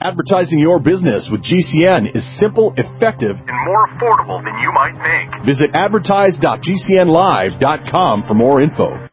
Advertising your business with GCN is simple, effective, and more affordable than you might think. Visit advertise.gcnlive.com for more info.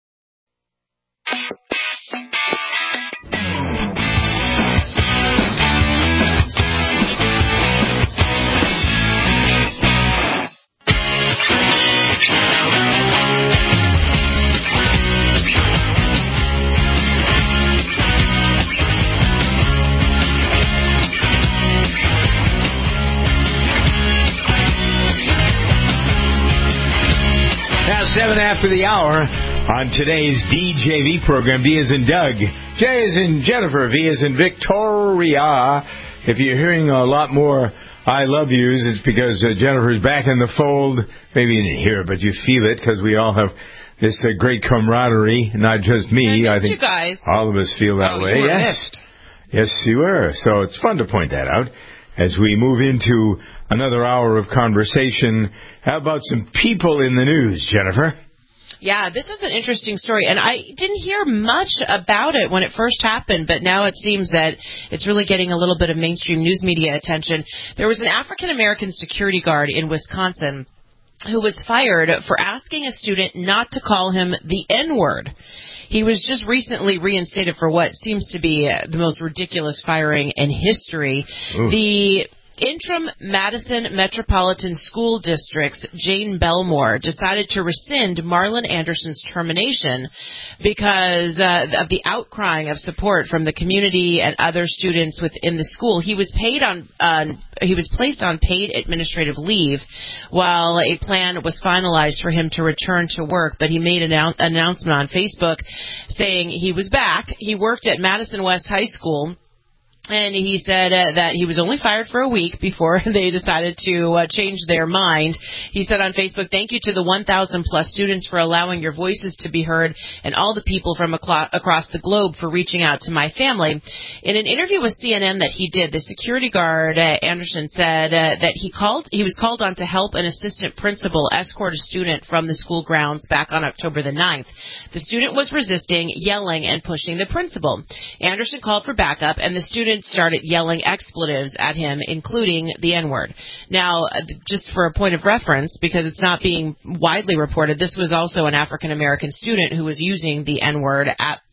Now 7 after the hour on today's DJV program. D as in Doug, J as in Jennifer, V as in Victoria. If you're hearing a lot more I love yous, it's because Jennifer's back in the fold. Maybe you didn't hear it, but you feel it because we all have this great camaraderie, not just me. I think you guys. All of us feel that way. You were yes. missed. Yes, you were. So it's fun to point that out as we move into another hour of conversation. How about some people in the news, Jennifer? Yeah, this is an interesting story, and I didn't hear much about it when it first happened, but now it seems that it's really getting a little bit of mainstream news media attention. There was an African-American security guard in Wisconsin who was fired for asking a student not to call him the N-word. He was just recently reinstated for what seems to be the most ridiculous firing in history. Ooh. The Interim Madison Metropolitan School District's Jane Belmore decided to rescind Marlon Anderson's termination because of the outcrying of support from the community and other students within the school. He was placed on paid administrative leave while a plan was finalized for him to return to work, but he made an announcement on Facebook saying he was back. He worked at Madison West High School, and he said that he was only fired for a week before they decided to change their mind. He said on Facebook, "Thank you to the 1,000-plus students for allowing your voices to be heard and all the people from across the globe for reaching out to my family." In an interview with CNN that he did, the security guard, Anderson, said that he was called on to help an assistant principal escort a student from the school grounds back on October the 9th. The student was resisting, yelling, and pushing the principal. Anderson called for backup, and the student started yelling expletives at him, including the N-word. Now, just for a point of reference, because it's not being widely reported, this was also an African-American student who was using the N-word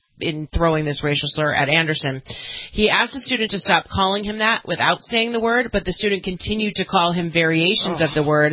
in throwing this racial slur at Anderson. He asked the student to stop calling him that without saying the word, but the student continued to call him variations of the word.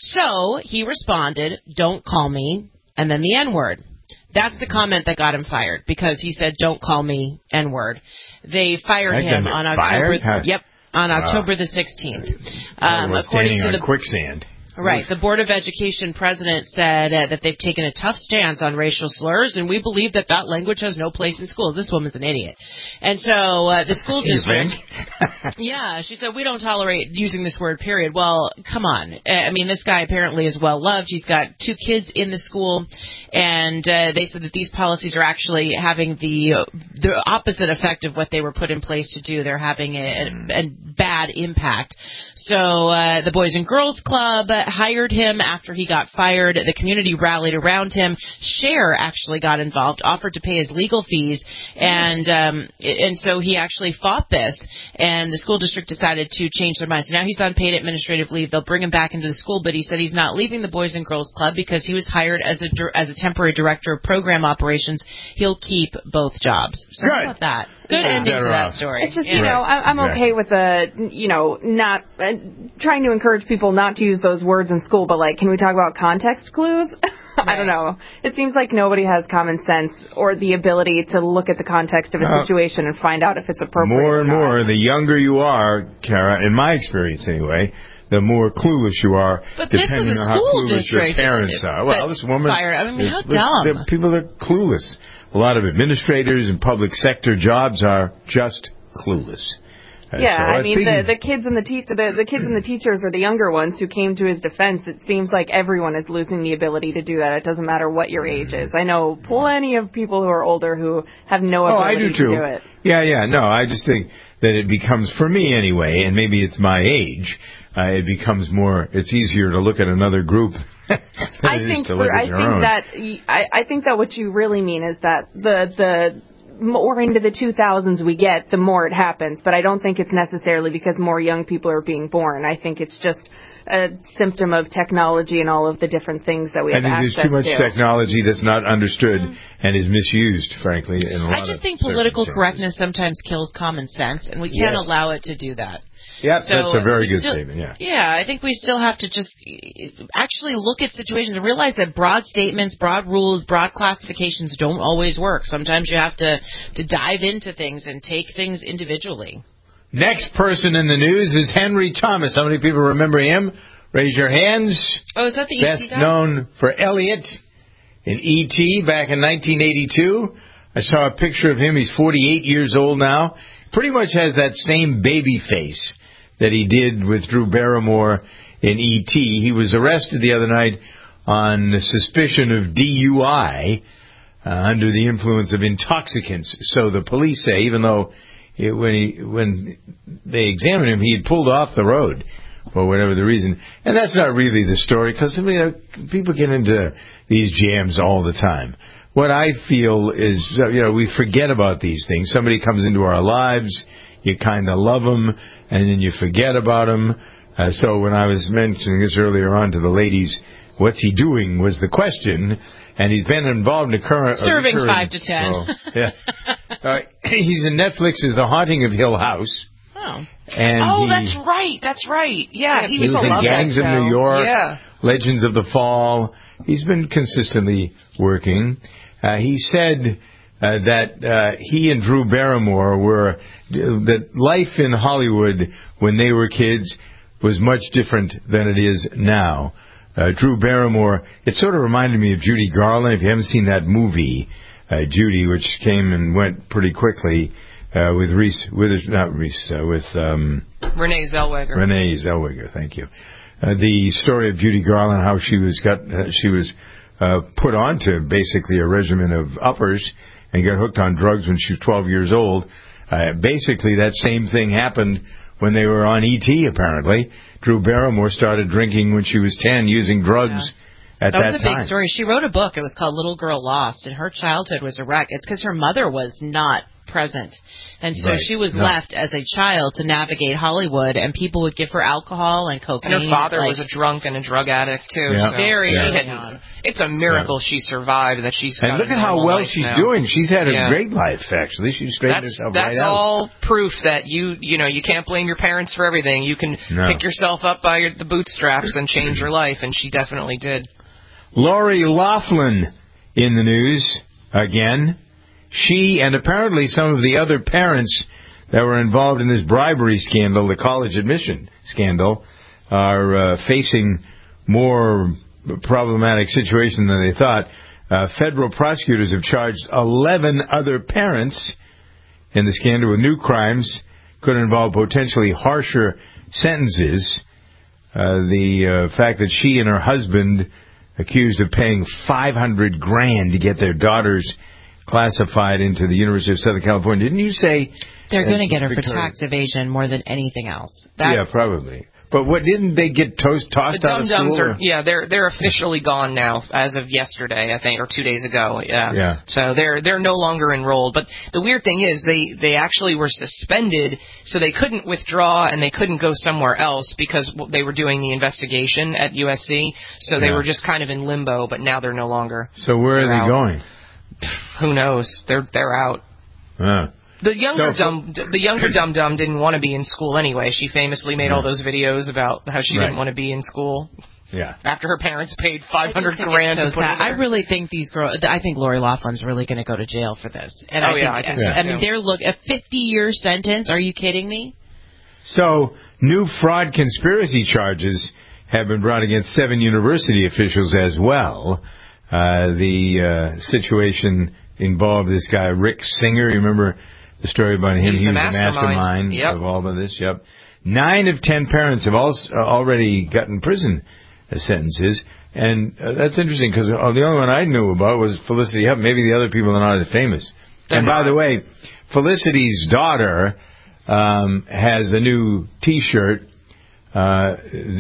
So he responded, "Don't call me," and then the N-word. That's the comment that got him fired, because he said, "Don't call me N-word." They fired him on October. Yep, on October the 16th. According to the quicksand. Right. The Board of Education president said that they've taken a tough stance on racial slurs, and we believe that language has no place in school. This woman's an idiot. And so the school district... Yeah, she said, "We don't tolerate using this word, period." Well, come on. I mean, this guy apparently is well-loved. He's got 2 kids in the school, and they said that these policies are actually having the opposite effect of what they were put in place to do. They're having a bad impact. So the Boys and Girls Club hired him after he got fired. The community rallied around him. Cher actually got involved, offered to pay his legal fees, and so he actually fought this, and the school district decided to change their mind. So now he's on paid administrative leave. They'll bring him back into the school, but he said he's not leaving the Boys and Girls Club because he was hired as a temporary director of program operations. He'll keep both jobs. So how about that? Good ending to that story. It's just, I'm okay with not trying to encourage people not to use those words in school, but, can we talk about context clues? Right. I don't know. It seems like nobody has common sense or the ability to look at the context of a situation and find out if it's appropriate. More and more, the younger you are, Kara, in my experience anyway, the more clueless you are, but depending on how clueless your parents are. Well, this woman... Fired. I mean, how dumb. People are clueless. A lot of administrators and public sector jobs are just clueless. Yeah, so I mean, the kids and the teachers are the younger ones who came to his defense. It seems like everyone is losing the ability to do that. It doesn't matter what your age is. I know plenty of people who are older who have no ability to do it. Yeah. No, I just think that it becomes, for me anyway, and maybe it's my age, it becomes it's easier to look at another group I think that what you really mean is that the more into the 2000s we get, the more it happens. But I don't think it's necessarily because more young people are being born. I think it's just a symptom of technology and all of the different things that we have access to. I think there's too much technology that's not understood and is misused, frankly. In a lot I just think political correctness sometimes kills common sense, and we can't allow it to do that. Yeah, so that's a very good statement, Yeah, I think we still have to just actually look at situations and realize that broad statements, broad rules, broad classifications don't always work. Sometimes you have to dive into things and take things individually. Next person in the news is Henry Thomas. How many people remember him? Raise your hands. Oh, is that the E.T. Best known for Elliot in E.T. back in 1982. I saw a picture of him. He's 48 years old now. Pretty much has that same baby face that he did with Drew Barrymore in E.T. He was arrested the other night on suspicion of DUI under the influence of intoxicants. So the police say, even though when they examined him, he had pulled off the road for whatever the reason. And that's not really the story, because people get into these jams all the time. What I feel is, we forget about these things. Somebody comes into our lives, you kind of love them, and then you forget about them. So when I was mentioning this earlier on to the ladies, what's he doing was the question. And he's been involved in serving 5 to 10. He's in Netflix's The Haunting of Hill House. Oh. And That's right. Yeah, he was in Gangs of New York, Legends of the Fall. He's been consistently working. He said that he and Drew Barrymore that life in Hollywood when they were kids was much different than it is now. Drew Barrymore, it sort of reminded me of Judy Garland. If you haven't seen that movie, Judy, which came and went pretty quickly, with Renee Zellweger. Renee Zellweger, thank you. The story of Judy Garland, how she was put onto basically a regimen of uppers and got hooked on drugs when she was 12 years old. Basically, that same thing happened when they were on E.T., apparently. Drew Barrymore started drinking when she was 10, using drugs at that time. That was a big story. She wrote a book. It was called Little Girl Lost, and her childhood was a wreck. It's because her mother was not present. And so she was left as a child to navigate Hollywood, and people would give her alcohol and cocaine. And her father was a drunk and a drug addict, too. Yeah. So very young. It's a miracle she survived, that she's got And look at how well she's doing. She's had a great life, actually. She's straightened herself right out. That's all proof that you can't blame your parents for everything. You can pick yourself up by the bootstraps and change your life, and she definitely did. Lori Loughlin in the news again. She and apparently some of the other parents that were involved in this bribery scandal, the college admission scandal, are facing more problematic situation than they thought. Federal prosecutors have charged 11 other parents in the scandal with new crimes, could involve potentially harsher sentences. The fact that she and her husband accused of paying $500,000 to get their daughters classified into the University of Southern California. Didn't you say they're going to get her for tax evasion more than anything else? Yeah, probably. But didn't they get tossed out of school? They're officially gone now as of yesterday, I think, or 2 days ago. Yeah. So they're no longer enrolled. But the weird thing is they actually were suspended, so they couldn't withdraw and they couldn't go somewhere else because they were doing the investigation at USC. So they were just kind of in limbo. But now they're no longer. So where are they going? Who knows? They're out. The younger dum-dum didn't want to be in school anyway. She famously made all those videos about how she didn't want to be in school. Yeah. After her parents paid $500,000 to put her there. I really think these girls. I think Lori Loughlin's really going to go to jail for this. And I think so. I mean, a 50-year sentence. Are you kidding me? So new fraud conspiracy charges have been brought against 7 university officials as well. The situation involved this guy Rick Singer. You remember the story about him? He was the mastermind of all of this. Yep. 9 of 10 parents have already gotten prison sentences, and that's interesting because the only one I knew about was Felicity Huffman. Maybe the other people are not as famous. And by the way, Felicity's daughter has a new T-shirt. Her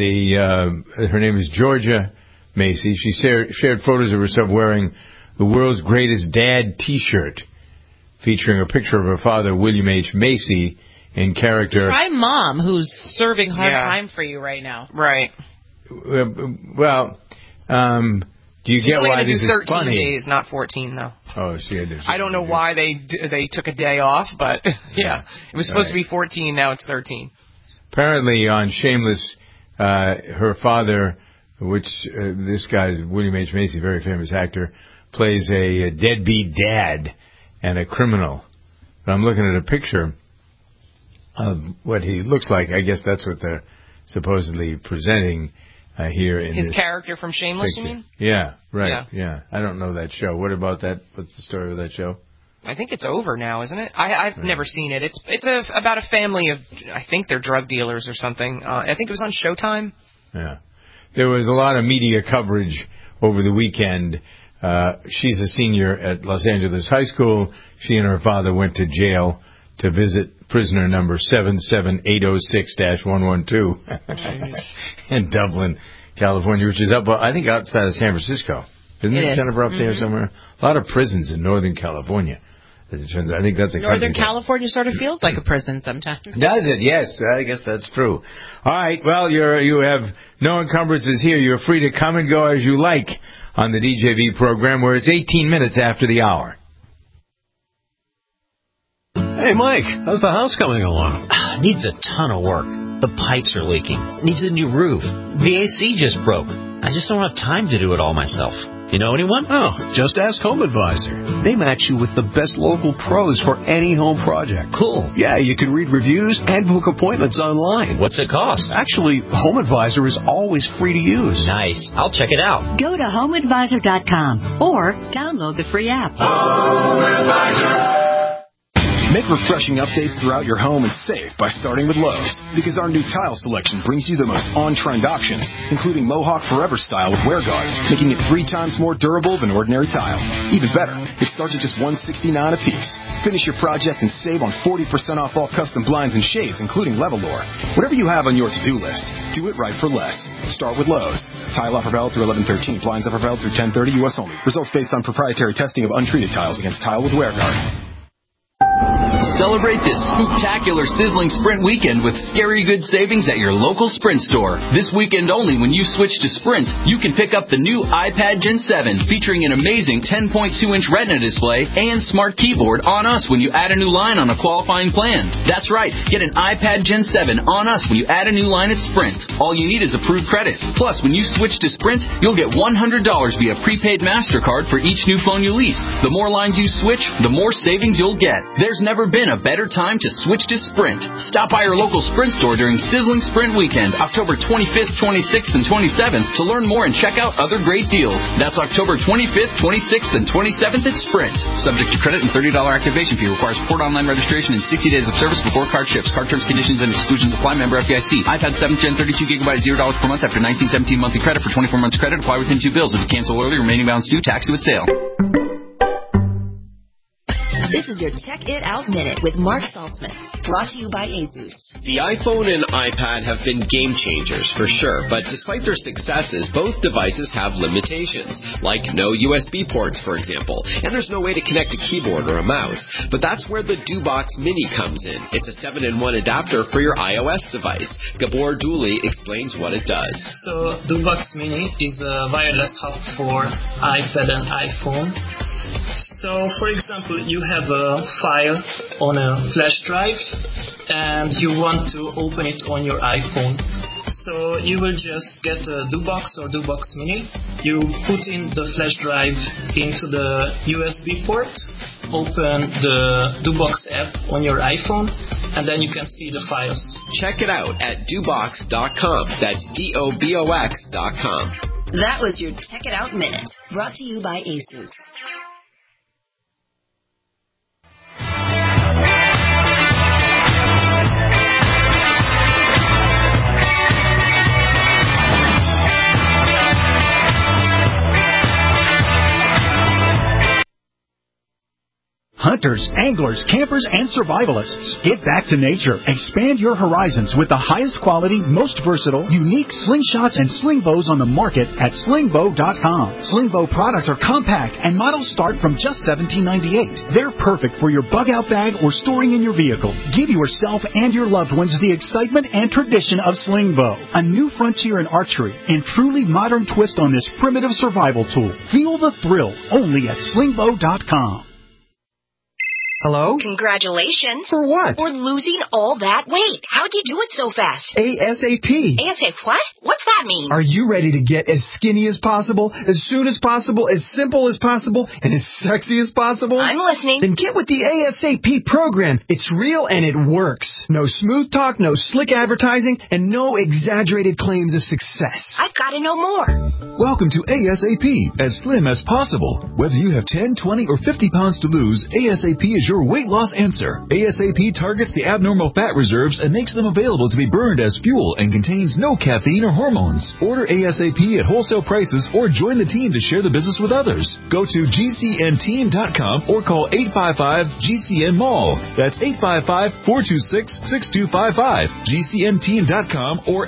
name is Georgia Macy. She shared photos of herself wearing the world's greatest dad T-shirt featuring a picture of her father, William H. Macy, in character. Try Mom, who's serving hard time for you right now. Right. Well, do you get why this is funny? 13 days, not 14, though. Oh, she had to. I don't know why they took a day off, but yeah, it was supposed to be 14. Now it's 13. Apparently, on Shameless, her father, which this guy, William H. Macy, very famous actor, plays a deadbeat dad and a criminal. But I'm looking at a picture of what he looks like. I guess that's what they're supposedly presenting here in his character from Shameless, picture. You mean? Yeah, right. Yeah. I don't know that show. What about that? What's the story of that show? I think it's over now, isn't it? I've never seen it. It's about a family of, I think they're drug dealers or something. I think it was on Showtime. Yeah. There was a lot of media coverage over the weekend. She's a senior at Los Angeles High School. She and her father went to jail to visit prisoner number 77806-112 in Dublin, California, which is up, I think, outside of San Francisco. Isn't it, Jennifer, up there somewhere? A lot of prisons in Northern California. As it turns out, I think that's a Northern California sort of feels like a prison sometimes. Does it? Yes, I guess that's true. All right, well, you have no encumbrances here. You're free to come and go as you like on the DJV program, where it's 18 minutes after the hour. Hey, Mike, how's the house coming along? Needs a ton of work. The pipes are leaking. Needs a new roof. The AC just broke. I just don't have time to do it all myself. You know anyone? Oh, just ask Home Advisor. They match you with the best local pros for any home project. Cool. Yeah, you can read reviews and book appointments online. What's it cost? Actually, Home Advisor is always free to use. Nice. I'll check it out. Go to HomeAdvisor.com or download the free app. Home Advisor. Make refreshing updates throughout your home and save by starting with Lowe's. Because our new tile selection brings you the most on-trend options, including Mohawk Forever Style with WearGuard, making it 3 times more durable than ordinary tile. Even better, it starts at just $169 a piece. Finish your project and save on 40% off all custom blinds and shades, including Levelor. Whatever you have on your to-do list, do it right for less. Start with Lowe's. Tile offer valid through 11/13. Blinds offer valid through 10/30 U.S. only. Results based on proprietary testing of untreated tiles against tile with WearGuard. Celebrate this spooktacular sizzling Sprint weekend with scary good savings at your local Sprint store. This weekend only, when you switch to Sprint, you can pick up the new iPad Gen 7 featuring an amazing 10.2-inch Retina display and smart keyboard on us when you add a new line on a qualifying plan. That's right, get an iPad Gen 7 on us when you add a new line at Sprint. All you need is approved credit. Plus, when you switch to Sprint, you'll get $100 via prepaid MasterCard for each new phone you lease. The more lines you switch, the more savings you'll get. There's never been a better time to switch to Sprint. Stop by your local Sprint store during Sizzling Sprint Weekend, October 25th, 26th, and 27th to learn more and check out other great deals. That's October 25th, 26th, and 27th at Sprint. Subject to credit and $30 activation fee. Requires port online registration and 60 days of service before card ships. Card terms, conditions, and exclusions apply. Member FDIC. iPad 7th Gen 32GB, $0 per month after 1917 monthly credit for 24 months credit. Apply within 2 bills. If you cancel early, remaining balance due. Tax due at sale. This is your Check It Out Minute with Mark Saltzman, brought to you by Asus. The iPhone and iPad have been game changers for sure, but despite their successes, both devices have limitations, like no USB ports, for example, and there's no way to connect a keyboard or a mouse. But that's where the DoBox Mini comes in. It's a 7-in-1 adapter for your iOS device. Gabor Dooley explains what it does. So, DoBox Mini is a wireless hub for iPad and iPhone. So, for example, you have a file on a flash drive and you want to open it on your iPhone. So you will just get a DoBox or DoBox Mini. You put in the flash drive into the USB port, open the DoBox app on your iPhone, and then you can see the files. Check it out at dobox.com. That's DOBOX.com. That was your Check It Out Minute, brought to you by Asus. Hunters, anglers, campers, and survivalists. Get back to nature. Expand your horizons with the highest quality, most versatile, unique slingshots and sling bows on the market at slingbow.com. Slingbow products are compact and models start from just $17.98. They're perfect for your bug-out bag or storing in your vehicle. Give yourself and your loved ones the excitement and tradition of Slingbow, a new frontier in archery and truly modern twist on this primitive survival tool. Feel the thrill only at slingbow.com. Hello? Congratulations. For what? For losing all that weight. How'd you do it so fast? ASAP. ASAP what? What's that mean? Are you ready to get as skinny as possible, as soon as possible, as simple as possible, and as sexy as possible? I'm listening. Then get with the ASAP program. It's real and it works. No smooth talk, no slick advertising, and no exaggerated claims of success. I've got to know more. Welcome to ASAP, as slim as possible. Whether you have 10, 20, or 50 pounds to lose, ASAP is your weight loss answer. ASAP targets the abnormal fat reserves and makes them available to be burned as fuel and contains no caffeine or hormones. Order ASAP at wholesale prices or join the team to share the business with others. Go to GCNteam.com or call 855-GCN-MALL. That's 855-426-6255. GCNteam.com or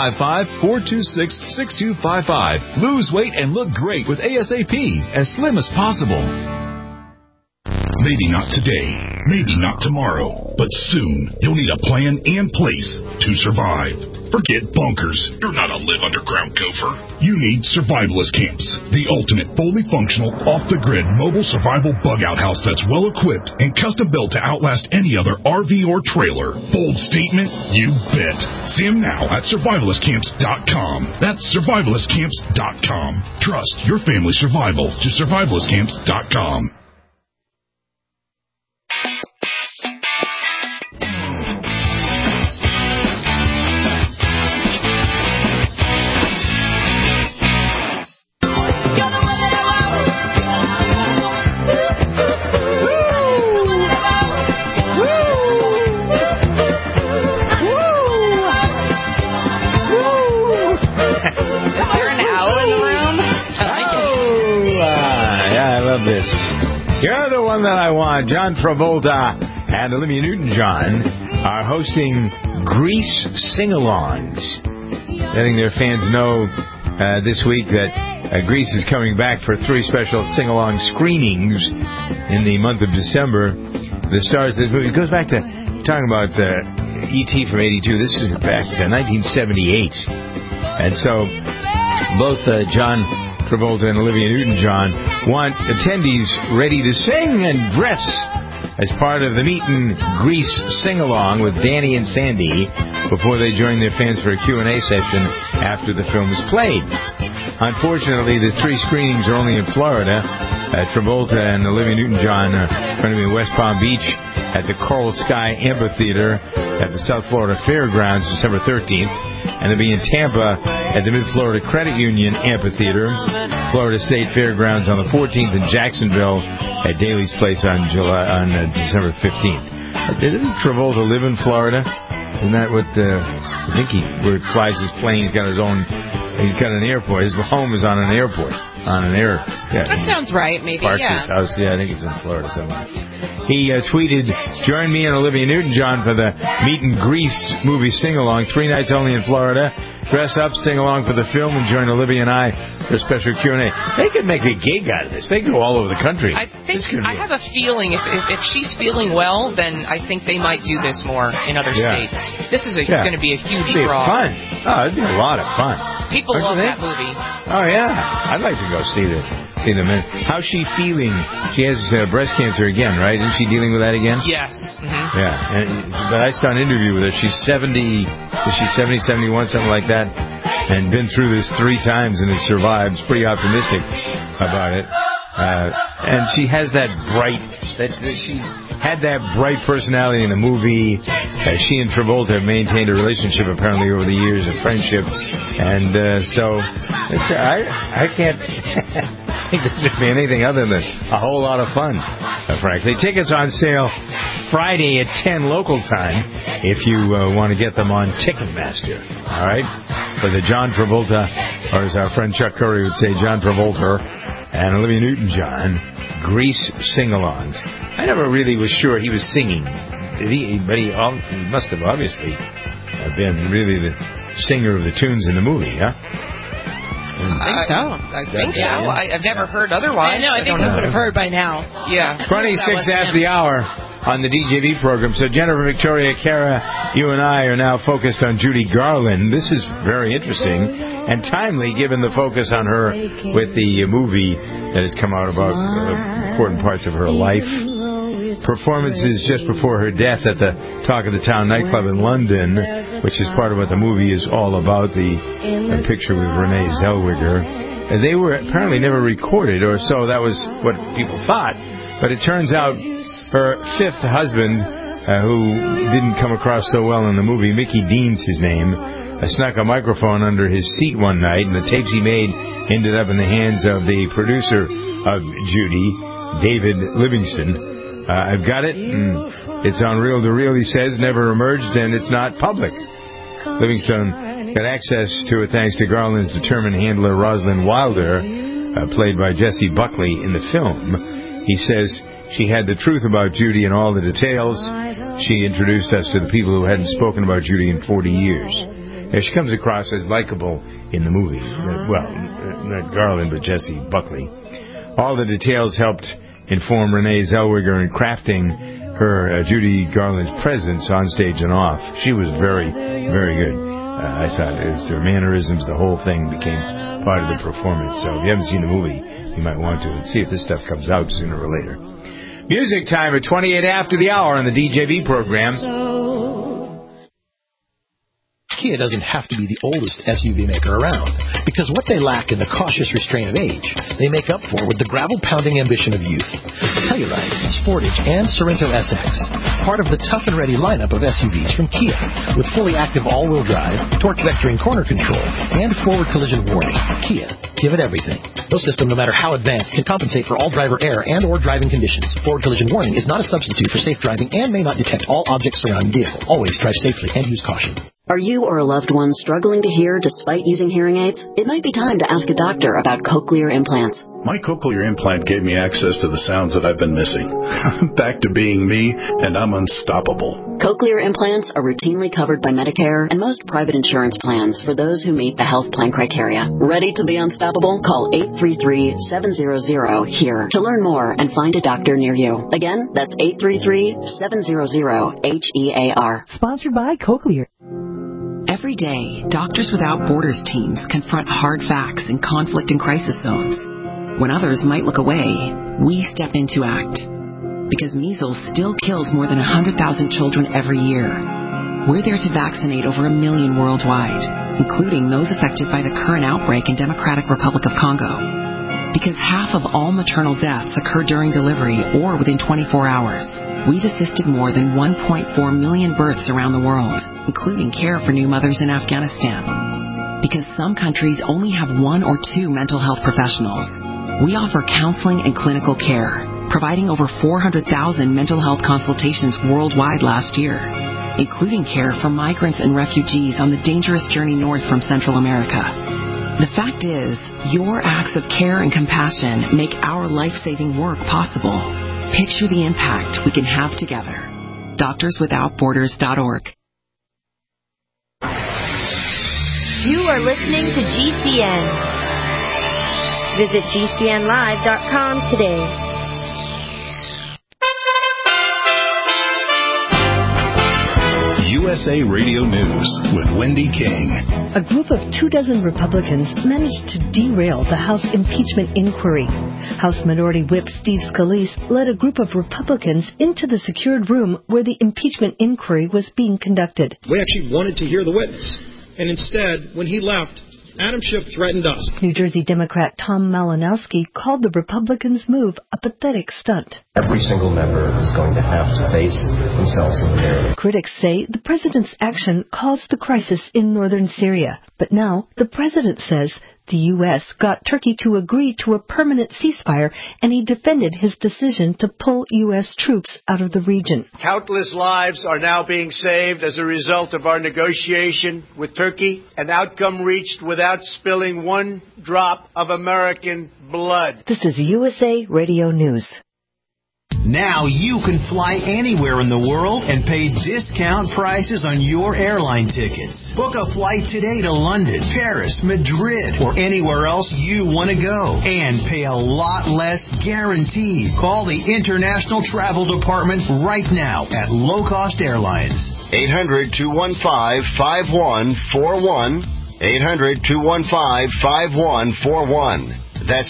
855-426-6255. Lose weight and look great with ASAP, as slim as possible. Maybe not today, maybe not tomorrow, but soon you'll need a plan and place to survive. Forget bunkers. You're not a live underground gopher. You need survivalist camps, the ultimate fully functional, off-the-grid mobile survival bug-out house that's well-equipped and custom-built to outlast any other RV or trailer. Bold statement? You bet. See them now at survivalistcamps.com. That's survivalistcamps.com. Trust your family's survival to survivalistcamps.com. This. You're the one that I want. John Travolta and Olivia Newton-John are hosting Grease sing-alongs, letting their fans know this week that Grease is coming back for 3 special sing-along screenings in the month of December. The stars of this movie, it goes back to talking about E.T. from '82. This is back to 1978. And so both John Travolta and Olivia Newton-John want attendees ready to sing and dress as part of the Meet and Grease sing-along with Danny and Sandy before they join their fans for a Q&A session after the film is played. Unfortunately, the 3 screenings are only in Florida. Travolta and Olivia Newton-John are going to be in West Palm Beach at the Coral Sky Amphitheater at the South Florida Fairgrounds December 13th. And they'll be in Tampa at the Mid-Florida Credit Union Amphitheater, Florida State Fairgrounds on the 14th, and Jacksonville at Daly's Place on December 15th. Doesn't Travolta live in Florida? Isn't that what I think where he flies his plane? He's got an airport. His home is on an airport. That sounds right, maybe. Parks his house. Yeah, I think it's in Florida somewhere. He tweeted, "Join me and Olivia Newton-John for the Meet and Grease movie sing-along, 3 nights only in Florida. Dress up, sing along for the film, and join Olivia and I for a special Q&A." They could make a gig out of this. They could go all over the country. I have a feeling if she's feeling well, then I think they might do this more in other states. This is going to be a huge draw. Fun. Oh, it'd be a lot of fun. People love that movie. Oh yeah, I'd like to go see them. How's she feeling? She has breast cancer again, right? Isn't she dealing with that again? Yes. Mm-hmm. Yeah. But I saw an interview with her. She's 70. Is she 70, 71, something like that? And been through this 3 times and has survived. She's pretty optimistic about it. And she has she had that bright personality in the movie. She and Travolta have maintained a relationship apparently over the years of friendship. And so I can't think this would be anything other than a whole lot of fun, frankly. Tickets on sale Friday at 10 local time if you want to get them on Ticketmaster. All right? For the John Travolta, or as our friend Chuck Curry would say, John Travolta and Olivia Newton-John Grease sing-alongs. I never really was sure he was singing. But he must have obviously been really the singer of the tunes in the movie, huh? I think so. I've never heard otherwise. I know. I think we would have heard by now. Yeah. 26 after the hour on the DJV program. So Jennifer, Victoria, Kara, you and I are now focused on Judy Garland. This is very interesting and timely, given the focus on her with the movie that has come out about important parts of her life. Performances just before her death at the Talk of the Town nightclub in London, which is part of what the movie is all about, the picture with Renee Zellweger. They were apparently never recorded, or so that was what people thought. But it turns out her fifth husband, who didn't come across so well in the movie, Mickey Dean's his name, snuck a microphone under his seat one night, and the tapes he made ended up in the hands of the producer of Judy, David Livingston. I've got it. It's on reel to reel, he says, never emerged, and it's not public. Livingston got access to it thanks to Garland's determined handler, Rosalind Wilder, played by Jessie Buckley in the film. He says she had the truth about Judy and all the details. She introduced us to the people who hadn't spoken about Judy in 40 years. She comes across as likable in the movie. Well, not Garland, but Jessie Buckley. All the details helped inform Renee Zellweger in crafting her Judy Garland's presence on stage and off. She was very, very good. I thought it was her mannerisms, the whole thing became part of the performance. So if you haven't seen the movie, you might want to see if this stuff comes out sooner or later. Music time at 28 after the hour on the DJV program. Kia doesn't have to be the oldest SUV maker around, because what they lack in the cautious restraint of age, they make up for with the gravel-pounding ambition of youth. Telluride, Sportage, and Sorento SX, part of the tough and ready lineup of SUVs from Kia, with fully active all-wheel drive, torque vectoring corner control, and forward collision warning. Kia, give it everything. No system, no matter how advanced, can compensate for all driver error and or driving conditions. Forward collision warning is not a substitute for safe driving and may not detect all objects surrounding the vehicle. Always drive safely and use caution. Are you or a loved one struggling to hear despite using hearing aids? It might be time to ask a doctor about cochlear implants. My cochlear implant gave me access to the sounds that I've been missing. Back to being me, and I'm unstoppable. Cochlear implants are routinely covered by Medicare and most private insurance plans for those who meet the health plan criteria. Ready to be unstoppable? Call 833-700-HERE to learn more and find a doctor near you. Again, that's 833-700-HEAR. Sponsored by Cochlear. Every day, Doctors Without Borders teams confront hard facts in conflict and crisis zones. When others might look away, we step in to act. Because measles still kills more than 100,000 children every year. We're there to vaccinate over 1 million worldwide, including those affected by the current outbreak in Democratic Republic of Congo. Because half of all maternal deaths occur during delivery or within 24 hours. We've assisted more than 1.4 million births around the world, including care for new mothers in Afghanistan. Because some countries only have 1 or 2 mental health professionals, we offer counseling and clinical care, providing over 400,000 mental health consultations worldwide last year, including care for migrants and refugees on the dangerous journey north from Central America. The fact is, your acts of care and compassion make our life-saving work possible. Picture the impact we can have together. DoctorsWithoutBorders.org. You are listening to GCN. Visit GCNlive.com today. USA Radio News with Wendy King. A group of 24 Republicans managed to derail the House impeachment inquiry. House Minority Whip Steve Scalise led a group of Republicans into the secured room where the impeachment inquiry was being conducted. We actually wanted to hear the witness, and instead, when he left, Adam Schiff threatened us. New Jersey Democrat Tom Malinowski called the Republicans' move a pathetic stunt. Every single member is going to have to face themselves in the mirror. Critics say the president's action caused the crisis in northern Syria. But now the president says the U.S. got Turkey to agree to a permanent ceasefire, and he defended his decision to pull U.S. troops out of the region. Countless lives are now being saved as a result of our negotiation with Turkey, an outcome reached without spilling one drop of American blood. This is USA Radio News. Now you can fly anywhere in the world and pay discount prices on your airline tickets. Book a flight today to London, Paris, Madrid, or anywhere else you want to go and pay a lot less guaranteed. Call the International Travel Department right now at Low Cost Airlines. 800-215-5141. 800-215-5141. That's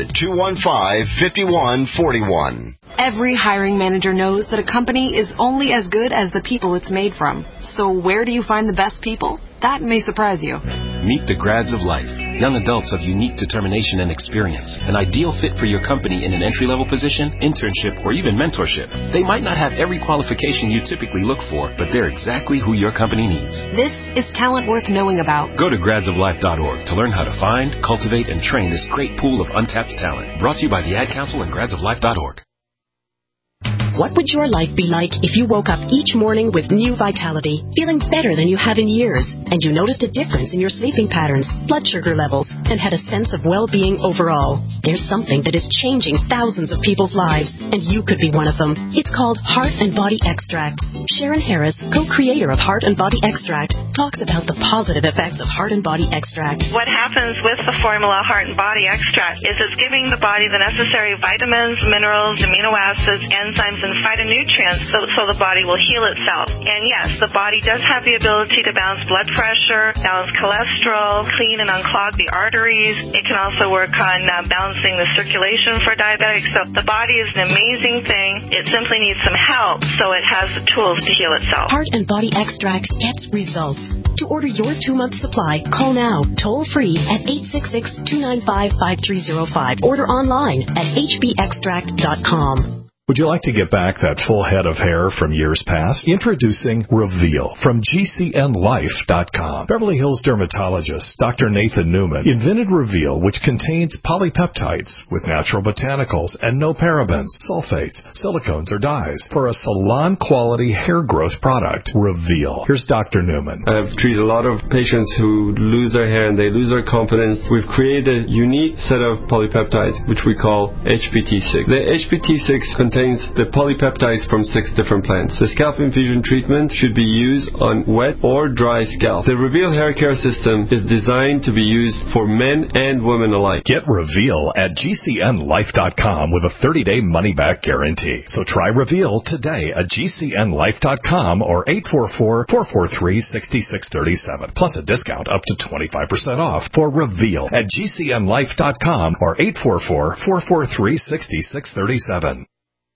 800-215-5141. Every hiring manager knows that a company is only as good as the people it's made from. So where do you find the best people? That may surprise you. Meet the grads of life. Young adults of unique determination and experience. An ideal fit for your company in an entry-level position, internship, or even mentorship. They might not have every qualification you typically look for, but they're exactly who your company needs. This is talent worth knowing about. Go to gradsoflife.org to learn how to find, cultivate, and train this great pool of untapped talent. Brought to you by the Ad Council and gradsoflife.org. What would your life be like if you woke up each morning with new vitality, feeling better than you have in years, and you noticed a difference in your sleeping patterns, blood sugar levels, and had a sense of well-being overall? There's something that is changing thousands of people's lives, and you could be one of them. It's called Heart and Body Extract. Sharon Harris, co-creator of Heart and Body Extract, talks about the positive effects of Heart and Body Extract. What happens with the formula Heart and Body Extract is it's giving the body the necessary vitamins, minerals, amino acids, enzymes, and phytonutrients so the body will heal itself. And yes, the body does have the ability to balance blood pressure, balance cholesterol, clean and unclog the arteries. It can also work on balancing the circulation for diabetics. So the body is an amazing thing. It simply needs some help, so it has the tools to heal itself. Heart and Body Extract gets results. To order your 2-month supply, call now, toll free at 866-295-5305. Order online at hbextract.com. Would you like to get back that full head of hair from years past? Introducing Reveal from GCNLife.com. Beverly Hills dermatologist Dr. Nathan Newman invented Reveal, which contains polypeptides with natural botanicals and no parabens, sulfates, silicones, or dyes for a salon-quality hair growth product. Reveal. Here's Dr. Newman. I've treated a lot of patients who lose their hair and they lose their confidence. We've created a unique set of polypeptides, which we call HPT6. The HPT6 contains the polypeptides from 6 different plants. The scalp infusion treatment should be used on wet or dry scalp. The Reveal hair care system is designed to be used for men and women alike. Get Reveal at GCNLife.com with a 30-day money-back guarantee. So try Reveal today at GCNLife.com or 844-443-6637. Plus a discount up to 25% off for Reveal at GCNLife.com or 844-443-6637.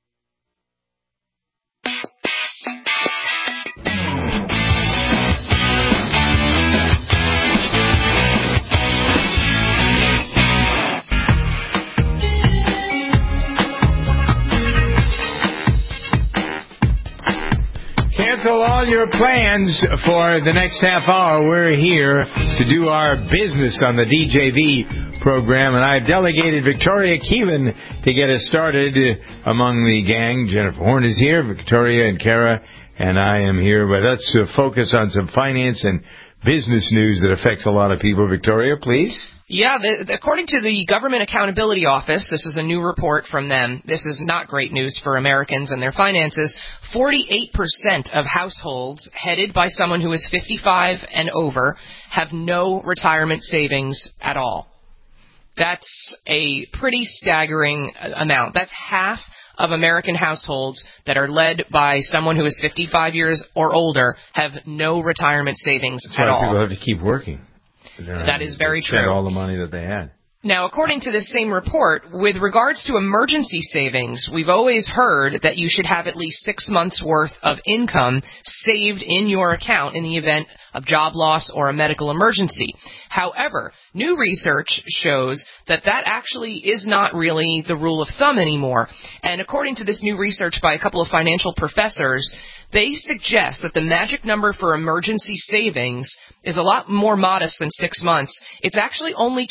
Cancel all your plans for the next half hour. We're here to do our business on the DJV program, and I've delegated Victoria Keelan to get us started among the gang. Jennifer Horn is here, Victoria and Kara, and I am here. But let's focus on some finance and business news that affects a lot of people. Victoria, please. Yeah, according to the Government Accountability Office, this is a new report from them. This is not great news for Americans and their finances. 48% of households headed by someone who is 55 and over have no retirement savings at all. That's a pretty staggering amount. That's half of American households that are led by someone who is 55 years or older have no retirement savings at all. People have to keep working. That is very true. Spend all the money that they had. Now, according to this same report, with regards to emergency savings, we've always heard that you should have at least 6 months' worth of income saved in your account in the event of job loss or a medical emergency. However, new research shows that that actually is not really the rule of thumb anymore. And according to this new research by a couple of financial professors, they suggest that the magic number for emergency savings is a lot more modest than 6 months. It's actually only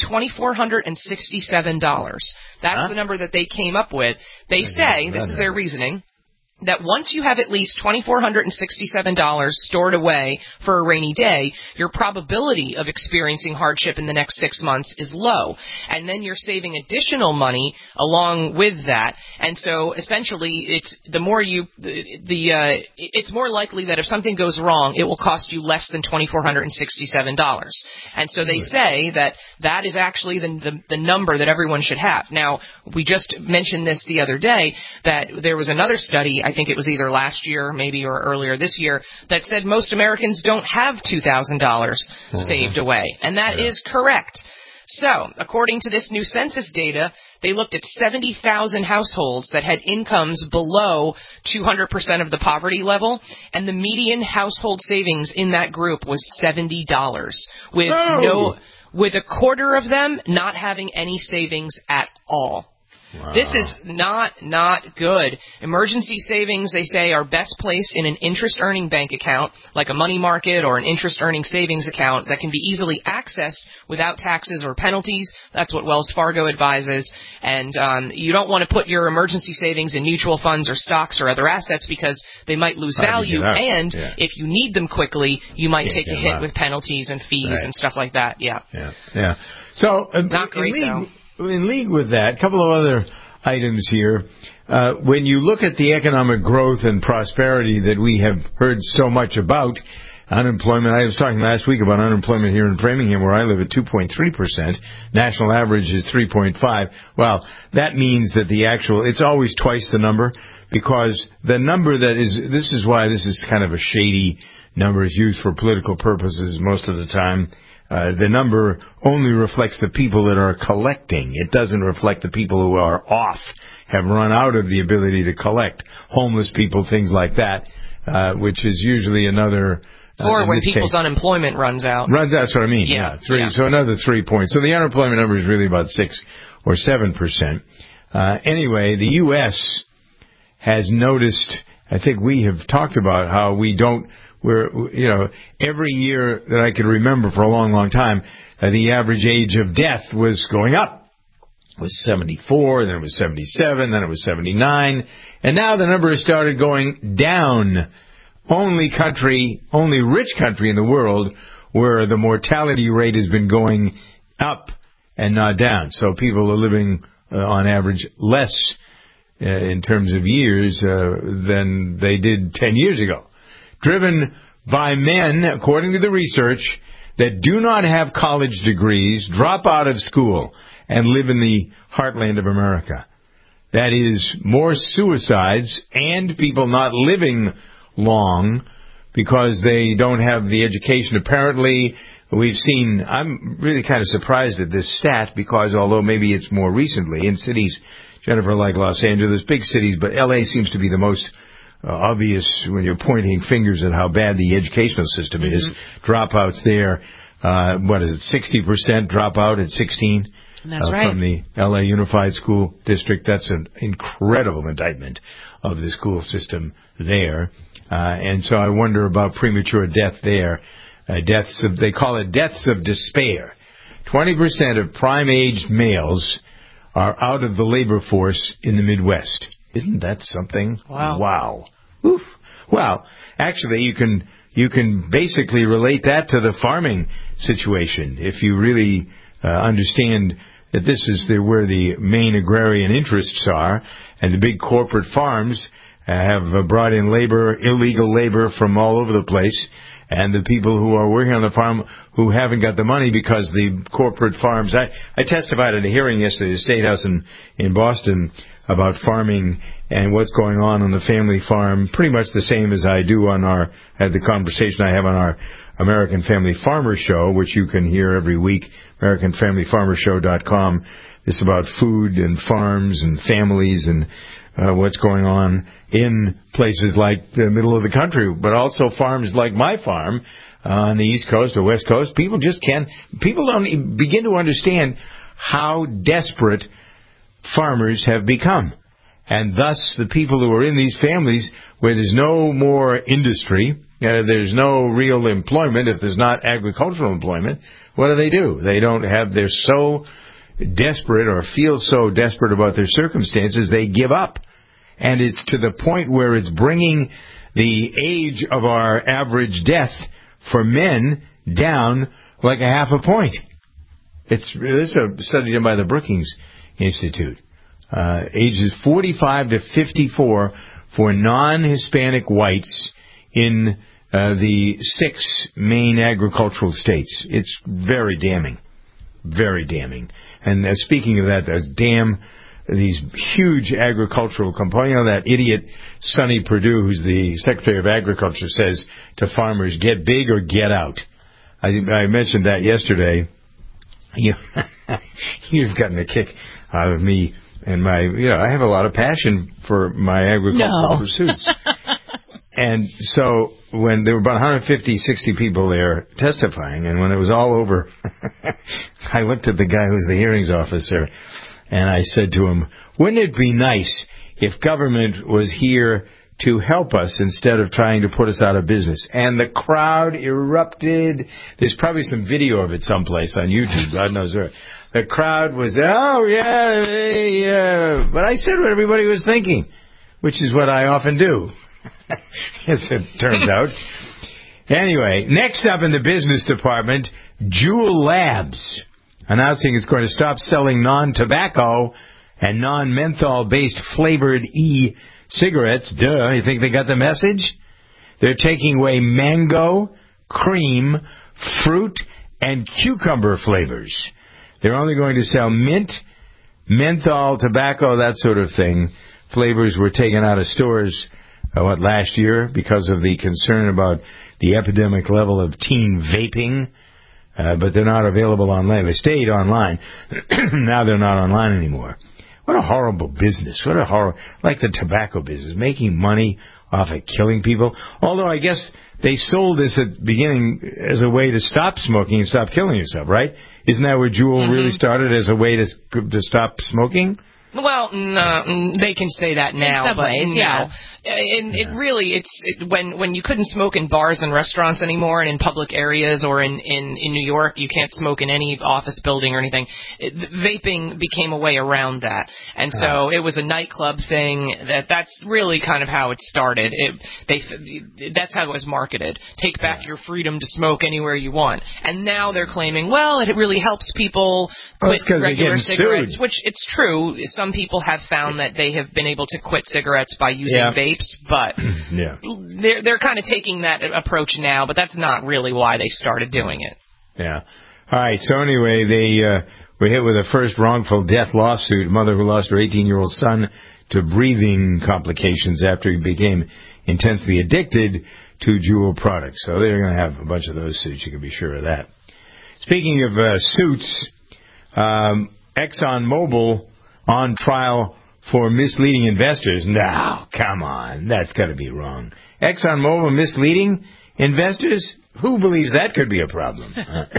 $2,467. That's the number that they came up with. They say, this is their reasoning, that once you have at least $2,467 stored away for a rainy day, your probability of experiencing hardship in the next 6 months is low. And then you're saving additional money along with that. And so essentially it's it's more likely that if something goes wrong, it will cost you less than $2,467. And so they say that is actually the number that everyone should have. Now, we just mentioned this the other day, that there was another study, I think it was either last year maybe or earlier this year, that said most Americans don't have $2,000 saved away. And that is correct. So, according to this new census data, they looked at 70,000 households that had incomes below 200% of the poverty level, and the median household savings in that group was $70, with a quarter of them not having any savings at all. Wow. This is not good. Emergency savings, they say, are best placed in an interest-earning bank account, like a money market or an interest-earning savings account that can be easily accessed without taxes or penalties. That's what Wells Fargo advises. And you don't want to put your emergency savings in mutual funds or stocks or other assets because they might lose value. And if you need them quickly, you might take a hit with penalties and fees and stuff like that. Yeah. So, not great, though. In league with that, a couple of other items here. When you look at the economic growth and prosperity that we have heard so much about, unemployment, I was talking last week about unemployment here in Framingham, where I live, at 2.3%. National average is 3.5%. Well, that means that it's always twice the number, because the number this is why this is kind of a shady number, is used for political purposes most of the time. The number only reflects the people that are collecting. It doesn't reflect the people who are off, have run out of the ability to collect. Homeless people, things like that, which is usually another... or when people's unemployment runs out. That's what I mean. Yeah. So another 3 points. So the unemployment number is really about 6 or 7%. Anyway, the U.S. has noticed, I think we have talked about how every year that I could remember for a long, long time, the average age of death was going up. It was 74, then it was 77, then it was 79, and now the number has started going down. Only rich country in the world where the mortality rate has been going up and not down. So people are living on average less in terms of years than they did 10 years ago. Driven by men, according to the research, that do not have college degrees, drop out of school, and live in the heartland of America. That is more suicides and people not living long because they don't have the education. Apparently, I'm really kind of surprised at this stat, because although maybe it's more recently in cities, Jennifer, like Los Angeles, big cities, but L.A. seems to be the most obvious when you're pointing fingers at how bad the educational system is. Dropouts there, 60% dropout at 16? That's right. From the L.A. Unified School District. That's an incredible indictment of the school system there. And so I wonder about premature death there. They call it deaths of despair. 20% of prime-aged males are out of the labor force in the Midwest. Isn't that something? Wow. Oof. Well, actually, you can basically relate that to the farming situation if you really understand that this is where the main agrarian interests are, and the big corporate farms have brought in illegal labor from all over the place, and the people who are working on the farm who haven't got the money because the corporate farms... I testified at a hearing yesterday at the State House in Boston about farming and what's going on the family farm, pretty much the same as I do at the conversation I have on our American Family Farmer Show, which you can hear every week, AmericanFamilyFarmerShow.com. It's about food and farms and families and what's going on in places like the middle of the country, but also farms like my farm on the East Coast or West Coast. People don't begin to understand how desperate farmers have become. And thus, the people who are in these families where there's no more industry, there's no real employment, if there's not agricultural employment, what do? They're so desperate or feel so desperate about their circumstances, they give up. And it's to the point where it's bringing the age of our average death for men down like a half a point. It's a study done by the Brookings Institute. Ages 45 to 54 for non-Hispanic whites in the 6 main agricultural states. It's very damning. Very damning. And speaking of that, these huge agricultural components. You know, that idiot Sonny Perdue, who's the Secretary of Agriculture, says to farmers, get big or get out. I mentioned that yesterday. You've gotten a kick out of me and I have a lot of passion for my agricultural pursuits. And so when there were about 150, 60 people there testifying, and when it was all over, I looked at the guy who was the hearings officer, and I said to him, wouldn't it be nice if government was here to help us instead of trying to put us out of business? And the crowd erupted. There's probably some video of it someplace on YouTube, God knows where. The crowd was, oh, yeah. But I said what everybody was thinking, which is what I often do, as it turns out. Anyway, next up in the business department, Juul Labs, announcing it's going to stop selling non-tobacco and non-menthol-based flavored e-cigarettes. Duh, you think they got the message? They're taking away mango, cream, fruit, and cucumber flavors. They're only going to sell mint, menthol, tobacco, that sort of thing. Flavors were taken out of stores, last year because of the concern about the epidemic level of teen vaping. But they're not available online. They stayed online. Now they're not online anymore. What a horrible business. Like the tobacco business, making money off of killing people. Although I guess they sold this at the beginning as a way to stop smoking and stop killing yourself, right? Isn't that where Juul really started, as a way to stop smoking? Well, no, they can say that now, but no. And it really, when you couldn't smoke in bars and restaurants anymore, and in public areas, or in New York, you can't smoke in any office building or anything. Vaping became a way around that, and so it was a nightclub thing. That's really kind of how it started. That's how it was marketed. Take back your freedom to smoke anywhere you want, and now they're claiming, well, it really helps people quit regular cigarettes, which it's true. Some people have found that they have been able to quit cigarettes by using vapes, but they're kind of taking that approach now, but that's not really why they started doing it. Yeah. All right, so anyway, they were hit with a first wrongful death lawsuit, a mother who lost her 18-year-old son to breathing complications after he became intensely addicted to Juul products. So they're going to have a bunch of those suits, you can be sure of that. Speaking of suits, ExxonMobil on trial for misleading investors. No, come on. That's got to be wrong. ExxonMobil misleading investors? Who believes that could be a problem?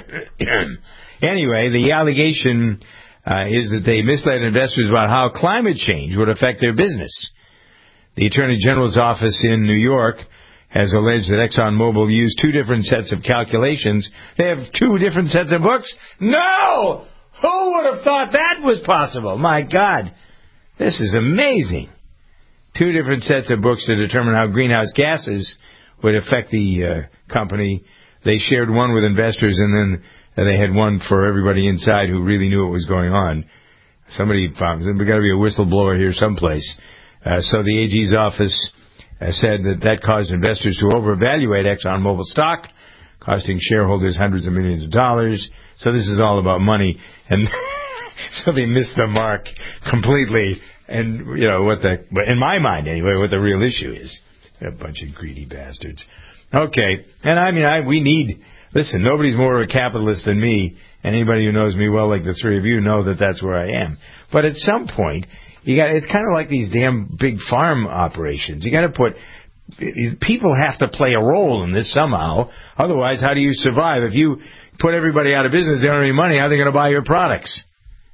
Anyway, the allegation is that they misled investors about how climate change would affect their business. The Attorney General's office in New York has alleged that ExxonMobil used 2 different sets of calculations. They have 2 different sets of books? No! Who would have thought that was possible? My God. This is amazing. 2 different sets of books to determine how greenhouse gases would affect the company. They shared one with investors, and then they had one for everybody inside who really knew what was going on. Somebody found there's got to be a whistleblower here someplace. So the AG's office said that caused investors to overvaluate ExxonMobil stock, costing shareholders hundreds of millions of dollars. So this is all about money, and so they missed the mark completely. And you know in my mind anyway, what the real issue is. A bunch of greedy bastards. Okay, and listen, nobody's more of a capitalist than me, and anybody who knows me well, like the 3 of you, know that that's where I am. But at some point, it's kind of like these damn big farm operations. You got to people have to play a role in this somehow. Otherwise, how do you survive? If you put everybody out of business, they don't have any money, how are they going to buy your products?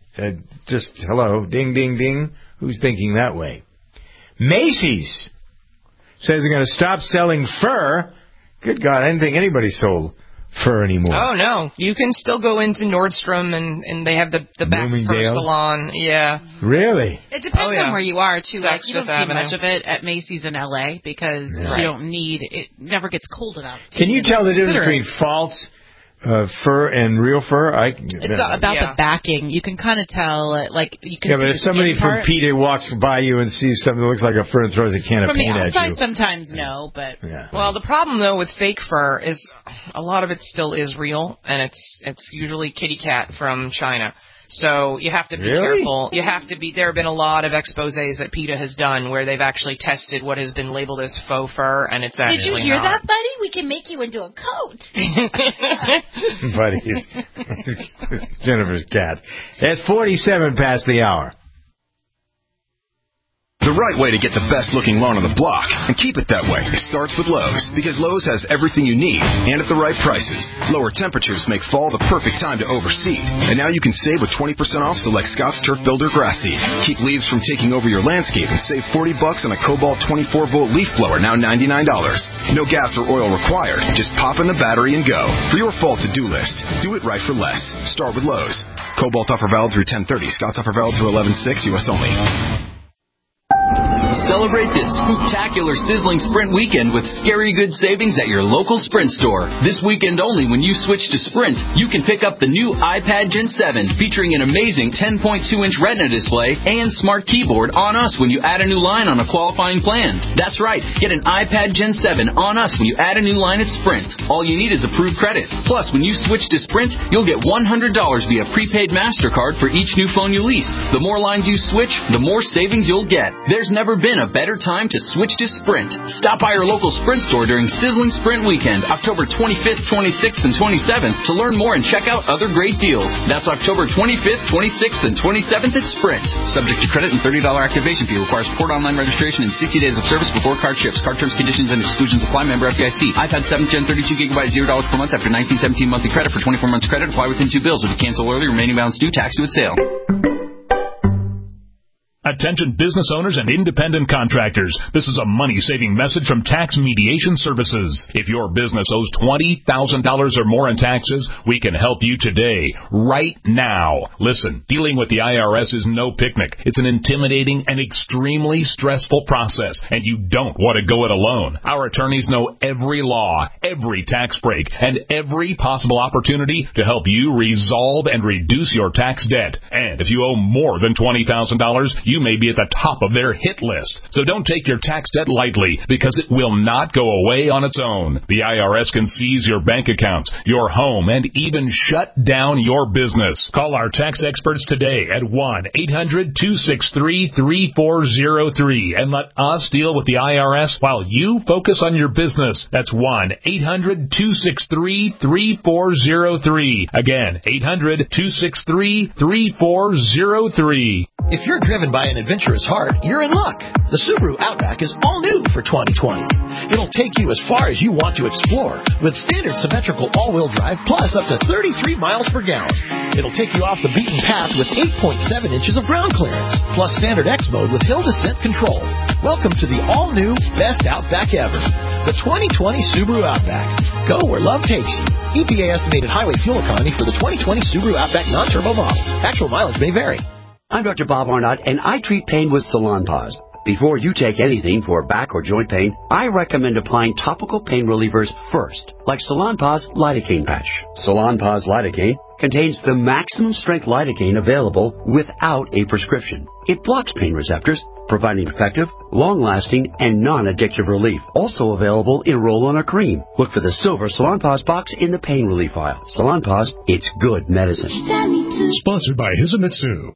Hello, ding, ding, ding. Who's thinking that way? Macy's says they're going to stop selling fur. Good God, I didn't think anybody sold fur anymore. Oh, no. You can still go into Nordstrom, and they have the back fur salon. Yeah. Really? It depends on where you are, too. Like, you don't see Avenue. much of it at Macy's in L.A. because you don't need it. Never gets cold enough. Can you tell the difference between false fur and real fur? It's about the backing. You can kind of tell, like, you can see but if somebody from PETA walks by you and sees something that looks like a fur and throws a can of paint at you. From the outside, sometimes no, but... Yeah. Well, the problem, though, with fake fur is a lot of it still is real, and it's usually kitty cat from China. So you have to be careful. You have to be. There have been a lot of exposés that PETA has done where they've actually tested what has been labeled as faux fur, and it's actually Did you hear not. that, buddy? We can make you into a coat. Buddy, Jennifer's cat. It's 47 past the hour. The right way to get the best looking lawn on the block and keep it that way starts with Lowe's, because Lowe's has everything you need and at the right prices. Lower temperatures make fall the perfect time to overseed, and now you can save with 20% off select Scott's Turf Builder grass seed. Keep leaves from taking over your landscape and save $40 on a Cobalt 24-volt leaf blower, now $99. No gas or oil required. Just pop in the battery and go. For your fall to-do list, do it right for less. Start with Lowe's. Cobalt offer valid through 10/30. Scott's offer valid through 11/6. U.S. only. Celebrate this spooktacular sizzling Sprint weekend with scary good savings at your local Sprint store. This weekend only, when you switch to Sprint, you can pick up the new iPad Gen 7 featuring an amazing 10.2-inch Retina display and smart keyboard on us when you add a new line on a qualifying plan. That's right, get an iPad Gen 7 on us when you add a new line at Sprint. All you need is approved credit. Plus, when you switch to Sprint, you'll get $100 via prepaid MasterCard for each new phone you lease. The more lines you switch, the more savings you'll get. There's never been a better time to switch to Sprint. Stop by your local Sprint store during Sizzling Sprint Weekend, October 25th, 26th, and 27th to learn more and check out other great deals. That's October 25th, 26th, and 27th at Sprint. Subject to credit and $30 activation fee. Requires port online registration and 60 days of service before card ships. Card terms, conditions, and exclusions apply. Member FDIC. iPad 7 Gen 32 GB, $0 per month after 1917 monthly credit for 24 months credit. Apply within 2 bills. If you cancel early, remaining balance due, tax due at sale. Attention business owners and independent contractors. This is a money-saving message from Tax Mediation Services. If your business owes $20,000 or more in taxes, we can help you today, right now. Listen, dealing with the IRS is no picnic. It's an intimidating and extremely stressful process, and you don't want to go it alone. Our attorneys know every law, every tax break, and every possible opportunity to help you resolve and reduce your tax debt. And if you owe more than $20,000, you may be at the top of their hit list. So don't take your tax debt lightly, because it will not go away on its own. The IRS can seize your bank accounts, your home, and even shut down your business. Call our tax experts today at 1-800-263-3403 and let us deal with the IRS while you focus on your business. That's 1-800-263-3403. Again, 800-263-3403. If you're driven by an adventurous heart, you're in luck. The Subaru Outback is all new for 2020. It'll take you as far as you want to explore with standard symmetrical all-wheel drive plus up to 33 miles per gallon. It'll take you off the beaten path with 8.7 inches of ground clearance plus standard X mode with hill descent control. Welcome to the all-new best Outback ever, the 2020 Subaru Outback. Go where love takes you. EPA estimated highway fuel economy for the 2020 Subaru Outback non-turbo model. Actual mileage may vary. I'm Dr. Bob Arnott, and I treat pain with Salonpas. Before you take anything for back or joint pain, I recommend applying topical pain relievers first, like Salonpas Lidocaine Patch. Salonpas Lidocaine contains the maximum strength lidocaine available without a prescription. It blocks pain receptors, providing effective, long-lasting, and non-addictive relief. Also available in roll-on or cream. Look for the silver Salonpas box in the pain relief aisle. Salonpas, it's good medicine. Sponsored by Hisamitsu.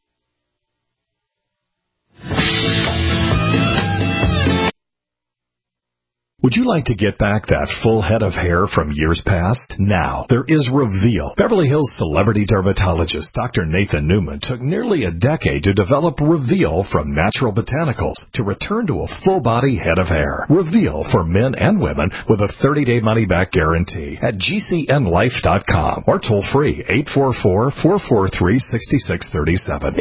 Would you like to get back that full head of hair from years past? Now, there is Reveal. Beverly Hills celebrity dermatologist Dr. Nathan Newman took nearly a decade to develop Reveal from natural botanicals to return to a full-body head of hair. Reveal for men and women with a 30-day money-back guarantee at GCNlife.com or toll free 844-443-6637.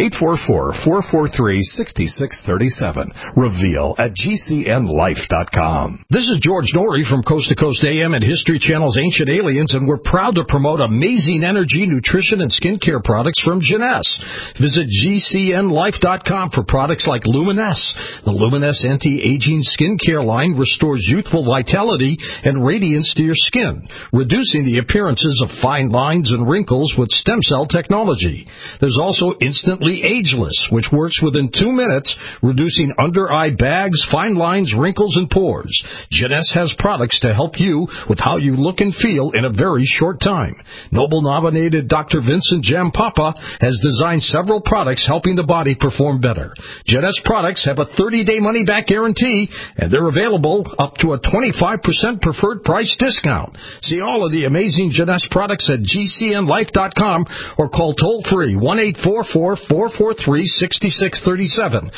844-443-6637. Reveal at GCNlife.com. This This is George Norrie from Coast to Coast AM and History Channel's Ancient Aliens, and we're proud to promote amazing energy, nutrition, and skincare products from Jeunesse. Visit GCNLife.com for products like Luminesse. The Luminesse anti-aging skincare line restores youthful vitality and radiance to your skin, reducing the appearances of fine lines and wrinkles with stem cell technology. There's also Instantly Ageless, which works within 2 minutes, reducing under-eye bags, fine lines, wrinkles, and pores. Jeunesse has products to help you with how you look and feel in a very short time. Nobel-nominated Dr. Vincent Jampapa has designed several products helping the body perform better. Jeunesse products have a 30-day money-back guarantee, and they're available up to a 25% preferred price discount. See all of the amazing Jeunesse products at GCNLife.com or call toll-free 1-844-443-6637,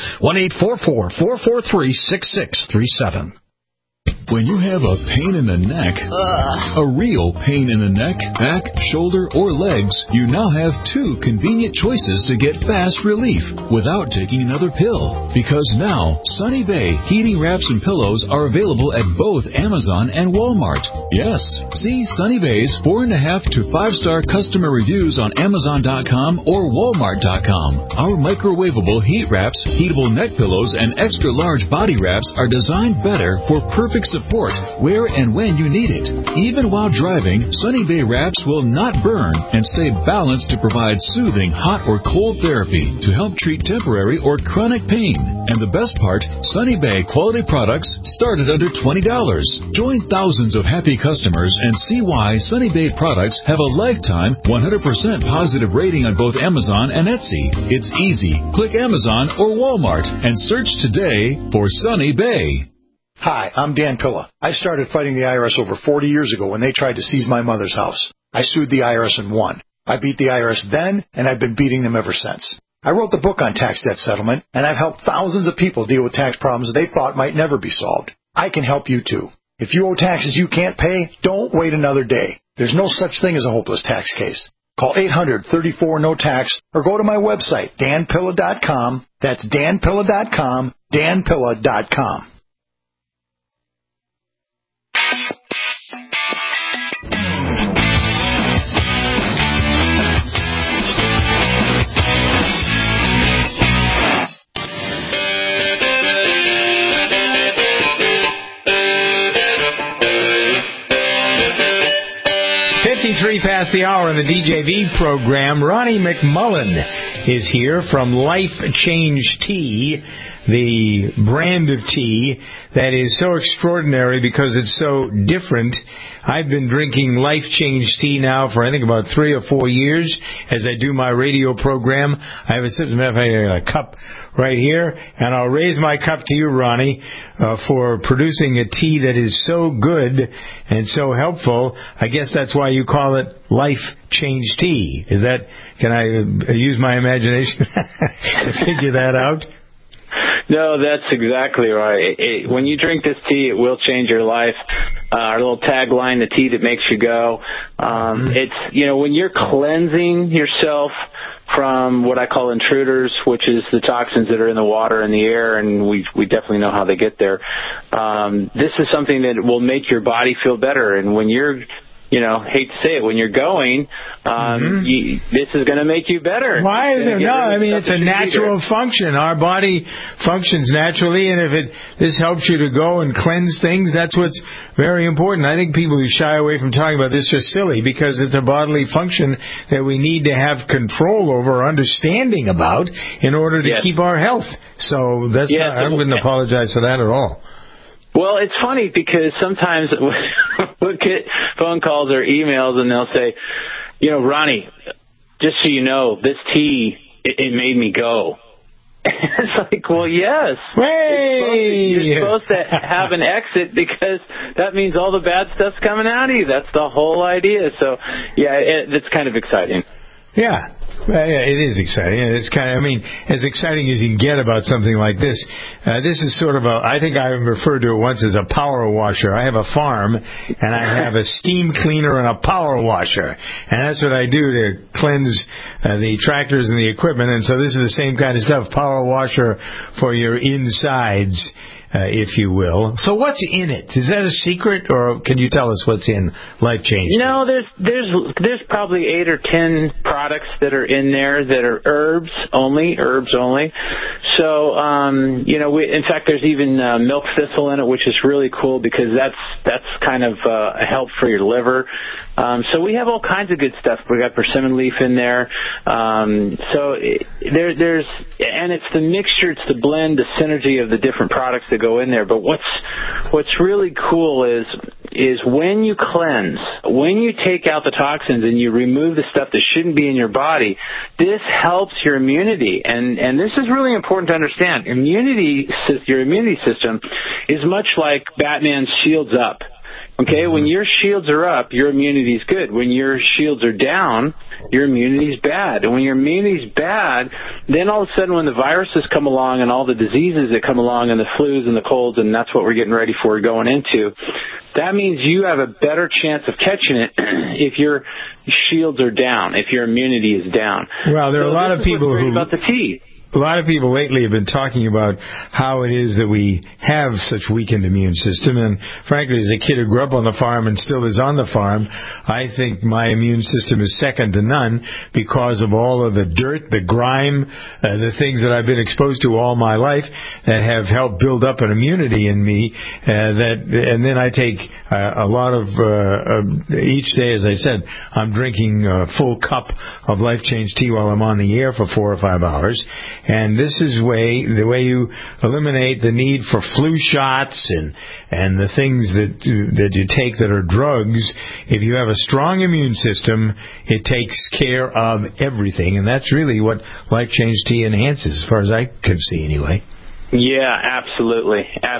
1-844-443-6637. When you have a pain in the neck, a real pain in the neck, back, shoulder, or legs, you now have 2 convenient choices to get fast relief without taking another pill. Because now, Sunny Bay heating wraps and pillows are available at both Amazon and Walmart. Yes, see Sunny Bay's 4.5 to 5-star customer reviews on Amazon.com or Walmart.com. Our microwavable heat wraps, heatable neck pillows, and extra large body wraps are designed better for perfect support where and when you need it. Even while driving, Sunny Bay wraps will not burn and stay balanced to provide soothing hot or cold therapy to help treat temporary or chronic pain. And the best part, Sunny Bay quality products start at under $20. Join thousands of happy customers and see why Sunny Bay products have a lifetime 100% positive rating on both Amazon and Etsy. It's easy. Click Amazon or Walmart and search today for Sunny Bay. Hi, I'm Dan Pilla. I started fighting the IRS over 40 years ago when they tried to seize my mother's house. I sued the IRS and won. I beat the IRS then, and I've been beating them ever since. I wrote the book on tax debt settlement, and I've helped thousands of people deal with tax problems they thought might never be solved. I can help you too. If you owe taxes you can't pay, don't wait another day. There's no such thing as a hopeless tax case. Call 800-34-NO-TAX or go to my website, danpilla.com. That's danpilla.com, danpilla.com. Past the hour in the DJV program. Ronnie McMullen is here from Life Change Tea, the brand of tea that is so extraordinary because it's so different. I've been drinking Life Change Tea now for I think about 3 or 4 years as I do my radio program. I have a cup right here, and I'll raise my cup to you, Ronnie, for producing a tea that is so good and so helpful. I guess that's why you call it Life Change Tea. Is that? Can I use my imagination to figure that out? No, that's exactly right. When you drink this tea, it will change your life. Our little tagline, the tea that makes you go. It's, when you're cleansing yourself from what I call intruders, which is the toxins that are in the water and the air, and we definitely know how they get there. This is something that will make your body feel better. And when you're, hate to say it, when you're going, this is going to make you better. Why is it? No, I mean, it's a natural function. Our body functions naturally, and if this helps you to go and cleanse things, that's what's very important. I think people who shy away from talking about this are silly because it's a bodily function that we need to have control over, understanding about, in order to keep our health. So I wouldn't apologize for that at all. Well, it's funny because sometimes we'll get phone calls or emails and they'll say, Ronnie, just so you know, this tea, it made me go. It's like, well, yes. You're supposed to have an exit because that means all the bad stuff's coming out of you. That's the whole idea. So, it's kind of exciting. Yeah, it is exciting. It's as exciting as you can get about something like this. This is sort of I think I referred to it once as a power washer. I have a farm, and I have a steam cleaner and a power washer. And that's what I do to cleanse the tractors and the equipment. And so this is the same kind of stuff, power washer for your insides. if you will. So what's in it? Is that a secret, or can you tell us what's in Life Change Tea? No, there's probably 8 or 10 products that are in there that are herbs only. So, in fact, there's even milk thistle in it, which is really cool because that's kind of a help for your liver. So we have all kinds of good stuff. We got persimmon leaf in there. And it's the mixture, it's the blend, the synergy of the different products that go in there. But what's really cool is when you cleanse, when you take out the toxins and you remove the stuff that shouldn't be in your body, this helps your immunity. And this is really important to understand. Your immunity system is much like Batman's shields up. Okay, when your shields are up, your immunity is good. When your shields are down, your immunity is bad. And when your immunity is bad, then all of a sudden when the viruses come along and all the diseases that come along and the flus and the colds, and that's what we're getting ready for going into, that means you have a better chance of catching it if your shields are down, if your immunity is down. Well, there are a lot of people who... about the tea. A lot of people lately have been talking about how it is that we have such weakened immune system. And frankly, as a kid who grew up on the farm and still is on the farm, I think my immune system is second to none because of all of the dirt, the grime, the things that I've been exposed to all my life that have helped build up an immunity in me. And then I take a lot of each day, as I said, I'm drinking a full cup of Life Change Tea while I'm on the air for 4 or 5 hours. And this is the way you eliminate the need for flu shots and the things that you take that are drugs. If you have a strong immune system, it takes care of everything. And that's really what Life Change Tea enhances, as far as I can see anyway. Yeah, absolutely.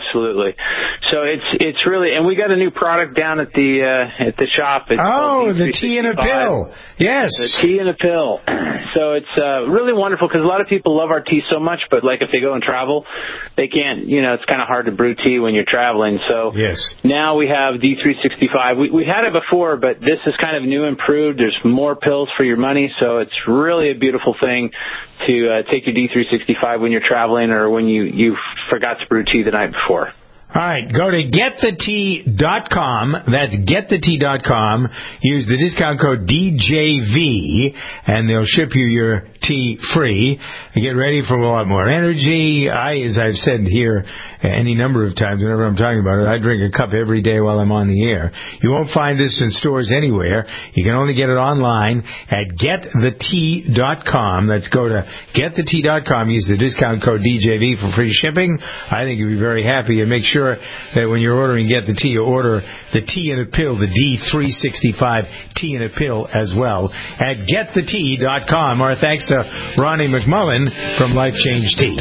So it's really, and we got a new product down at the shop. It's the tea in a pill. Yes, the tea in a pill. So it's really wonderful because a lot of people love our tea so much, but like if they go and travel, they can't. It's kind of hard to brew tea when you're traveling. So yes, now we have D365. We had it before, but this is kind of new, improved. There's more pills for your money, so it's really a beautiful thing to take your D365 when you're traveling or when you forgot to brew tea the night before. All right, go to getthetea.com. That's getthetea.com. Use the discount code DJV, and they'll ship you your tea free. Get ready for a lot more energy. As I've said here any number of times, whenever I'm talking about it, I drink a cup every day while I'm on the air. You won't find this in stores anywhere. You can only get it online at getthetea.com. Let's go to getthetea.com. Use the discount code DJV for free shipping. I think you'll be very happy. And make sure that when you're ordering Get the Tea, you order the tea in a pill, the D365 tea in a pill as well at getthetea.com. Our thanks to Ronnie McMullen from Life Change Tea.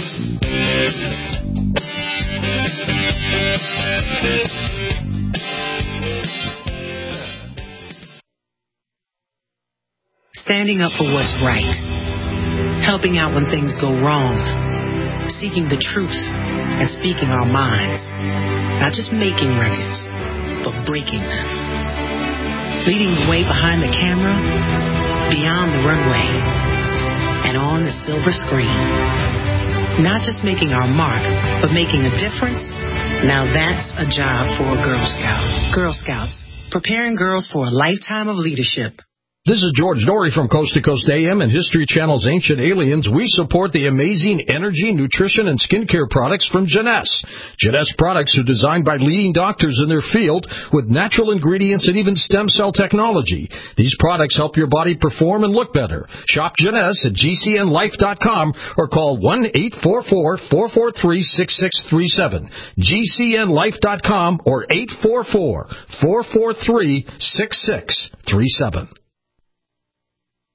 Standing up for what's right, helping out when things go wrong, seeking the truth and speaking our minds, not just making records, but breaking them, leading the way behind the camera, beyond the runway, and on the silver screen. Not just making our mark, but making a difference. Now that's a job for a Girl Scout. Girl Scouts, preparing girls for a lifetime of leadership. This is George Norrie from Coast to Coast AM and History Channel's Ancient Aliens. We support the amazing energy, nutrition, and skincare products from Jeunesse. Jeunesse products are designed by leading doctors in their field with natural ingredients and even stem cell technology. These products help your body perform and look better. Shop Jeunesse at GCNlife.com or call 1-844-443-6637. GCNlife.com or 844-443-6637.